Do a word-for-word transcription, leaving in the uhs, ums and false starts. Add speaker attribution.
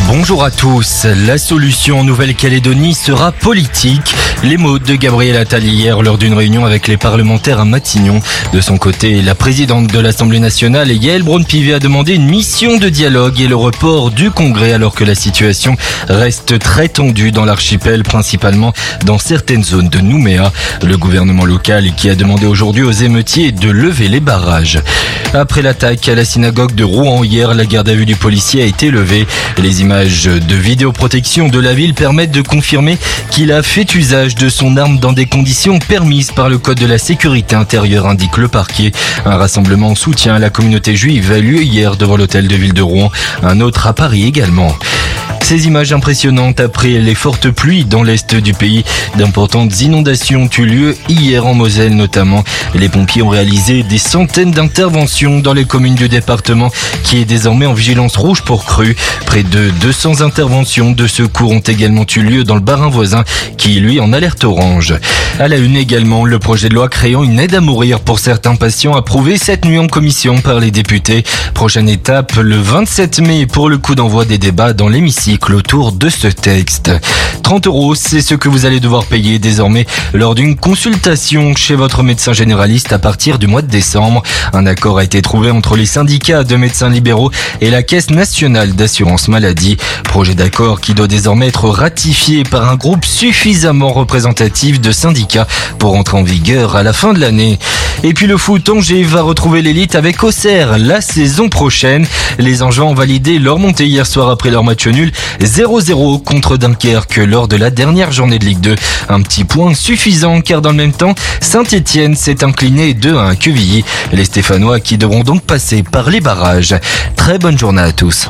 Speaker 1: Bonjour à tous. La solution en Nouvelle-Calédonie sera politique. Les mots de Gabriel Attal hier lors d'une réunion avec les parlementaires à Matignon. De son côté, la présidente de l'Assemblée nationale, Yaël Braun-Pivet, a demandé une mission de dialogue et le report du Congrès alors que la situation reste très tendue dans l'archipel, principalement dans certaines zones de Nouméa. Le gouvernement local qui a demandé aujourd'hui aux émeutiers de lever les barrages. Après l'attaque à la synagogue de Rouen hier, la garde à vue du policier a été levée. Les images de vidéoprotection de la ville permettent de confirmer qu'il a fait usage de son arme dans des conditions permises par le code de la sécurité intérieure, indique le parquet. Un rassemblement en soutien à la communauté juive a lieu hier devant l'hôtel de ville de Rouen, un autre à Paris également. Ces images impressionnantes après les fortes pluies dans l'est du pays. D'importantes inondations ont eu lieu hier en Moselle notamment. Les pompiers ont réalisé des centaines d'interventions dans les communes du département qui est désormais en vigilance rouge pour crue. Près de deux cents interventions de secours ont également eu lieu dans le Bas-Rhin voisin qui lui en alerte orange. À la une également, le projet de loi créant une aide à mourir pour certains patients approuvé cette nuit en commission par les députés. Prochaine étape le vingt-sept mai pour le coup d'envoi des débats dans l'hémicycle autour de ce texte. trente euros, c'est ce que vous allez devoir payer désormais lors d'une consultation chez votre médecin généraliste à partir du mois de décembre. Un accord a été trouvé entre les syndicats de médecins libéraux et la Caisse nationale d'assurance maladie. Projet d'accord qui doit désormais être ratifié par un groupe suffisamment représentatif de syndicats pour entrer en vigueur à la fin de l'année. Et puis le foot, Angers va retrouver l'élite avec Auxerre la saison prochaine. Les Angevins ont validé leur montée hier soir après leur match nul zéro zéro contre Dunkerque lors de la dernière journée de Ligue deux. Un petit point suffisant car dans le même temps, Saint-Etienne s'est incliné deux à un à Quevilly. Les Stéphanois qui devront donc passer par les barrages. Très bonne journée à tous.